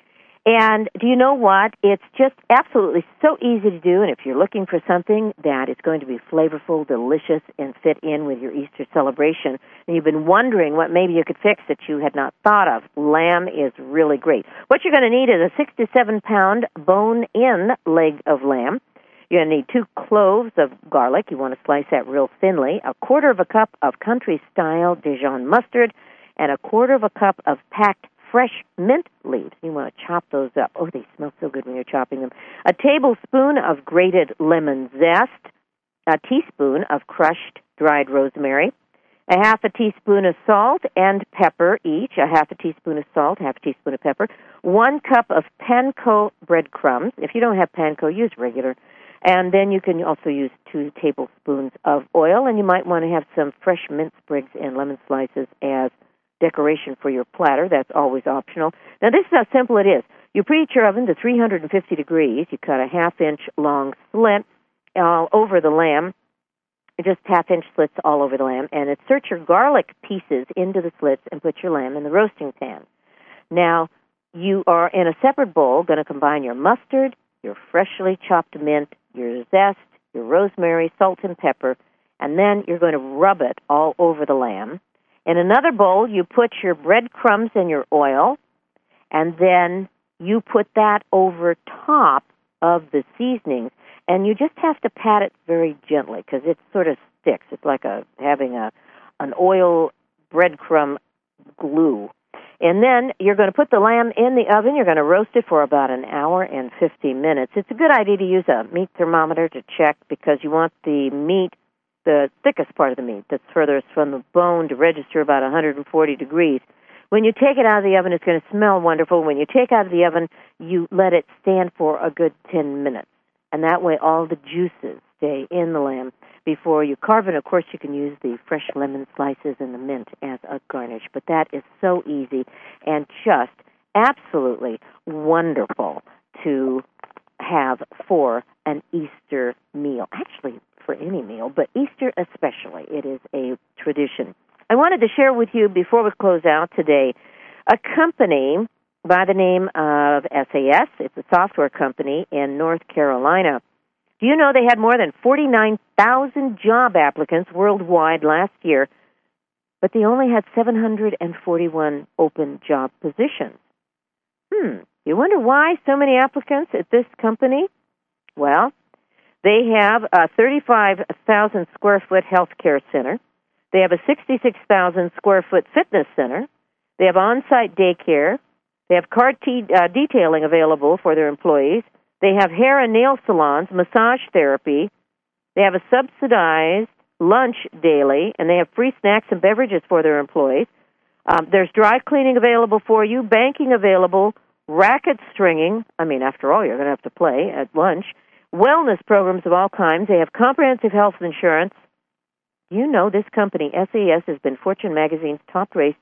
And do you know what? It's just absolutely so easy to do, and if you're looking for something that is going to be flavorful, delicious, and fit in with your Easter celebration, and you've been wondering what maybe you could fix that you had not thought of, lamb is really great. What you're going to need is a six to seven pound bone-in leg of lamb. You're going to need two cloves of garlic. You want to slice that real thinly. A quarter of a cup of country-style Dijon mustard, and a quarter of a cup of packed fresh mint leaves. You want to chop those up. Oh, they smell so good when you're chopping them. A tablespoon of grated lemon zest, a teaspoon of crushed dried rosemary, a half a teaspoon of salt and pepper each, a half a teaspoon of salt, half a teaspoon of pepper, one cup of panko breadcrumbs. If you don't have panko, use regular. And then you can also use two tablespoons of oil, and you might want to have some fresh mint sprigs and lemon slices as decoration for your platter. That's always optional. Now, this is how simple it is. You preheat your oven to three hundred fifty degrees. You cut a half-inch long slit all over the lamb, just half-inch slits all over the lamb, and insert your garlic pieces into the slits and put your lamb in the roasting pan. Now, you are in a separate bowl going to combine your mustard, your freshly chopped mint, your zest, your rosemary, salt, and pepper, and then you're going to rub it all over the lamb. In another bowl, you put your breadcrumbs and your oil, and then you put that over top of the seasonings, and you just have to pat it very gently because it sort of sticks. It's like a having a an oil breadcrumb glue. And then you're going to put the lamb in the oven. You're going to roast it for about an hour and fifty minutes. It's a good idea to use a meat thermometer to check because you want the meat, the thickest part of the meat that's furthest from the bone, to register about one hundred forty degrees. When you take it out of the oven, it's going to smell wonderful. When you take it out of the oven, you let it stand for a good ten minutes. And that way all the juices stay in the lamb before you carve it. Of course, you can use the fresh lemon slices and the mint as a garnish. But that is so easy and just absolutely wonderful to have for an Easter meal. Actually, for any meal, but Easter especially. It is a tradition. I wanted to share with you, before we close out today, a company by the name of S A S. It's a software company in North Carolina. Do you know they had more than forty-nine thousand job applicants worldwide last year, but they only had seven hundred forty-one open job positions? Hmm, you wonder why so many applicants at this company? Well, they have a thirty-five thousand square foot healthcare center. They have a sixty-six thousand square foot fitness center. They have on-site daycare. They have car te- uh, detailing available for their employees. They have hair and nail salons, massage therapy. They have a subsidized lunch daily, and they have free snacks and beverages for their employees. Um, there's dry cleaning available for you, banking available, racket stringing. I mean, after all, you're going to have to play at lunch. Wellness programs of all kinds. They have comprehensive health insurance. You know, this company, S A S, has been Fortune magazine's top-rated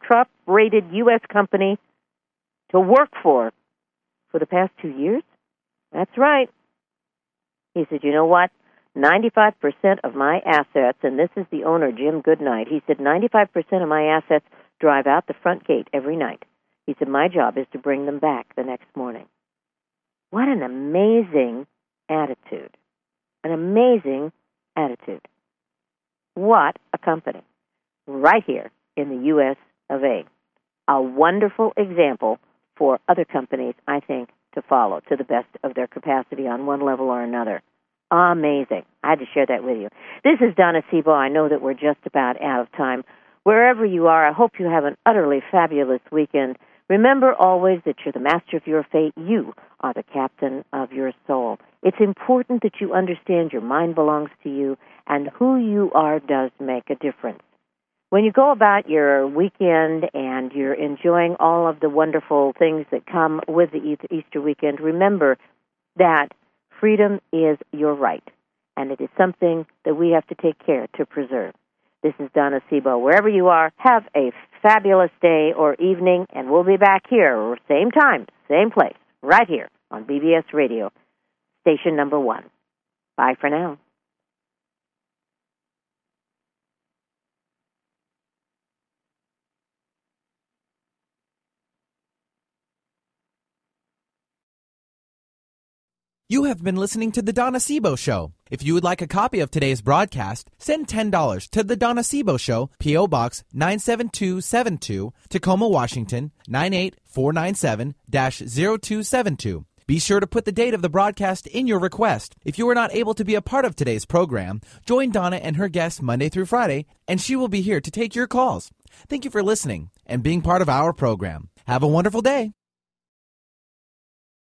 U S company to work for for the past two years. That's right. He said, you know what? ninety-five percent of my assets, and this is the owner, Jim Goodnight, he said ninety-five percent of my assets drive out the front gate every night. He said, my job is to bring them back the next morning. What an amazing attitude. An amazing attitude. What a company. Right here in the U S of A. A wonderful example for other companies, I think, to follow to the best of their capacity on one level or another. Amazing. I had to share that with you. This is Donna Sebo. I know that we're just about out of time. Wherever you are, I hope you have an utterly fabulous weekend. Remember always that you're the master of your fate. You are the captain of your soul. It's important that you understand your mind belongs to you, and who you are does make a difference. When you go about your weekend and you're enjoying all of the wonderful things that come with the Easter weekend, remember that freedom is your right, and it is something that we have to take care to preserve. This is Donna Sebo. Wherever you are, have a fabulous day or evening, and we'll be back here, same time, same place, right here on B B S Radio, station number one. Bye for now. You have been listening to The Donna Sebo Show. If you would like a copy of today's broadcast, send ten dollars to The Donna Sebo Show, P O. Box nine seven two seven two, Tacoma, Washington, nine eight four nine seven dash zero two seven two. Be sure to put the date of the broadcast in your request. If you were not able to be a part of today's program, join Donna and her guests Monday through Friday, and she will be here to take your calls. Thank you for listening and being part of our program. Have a wonderful day.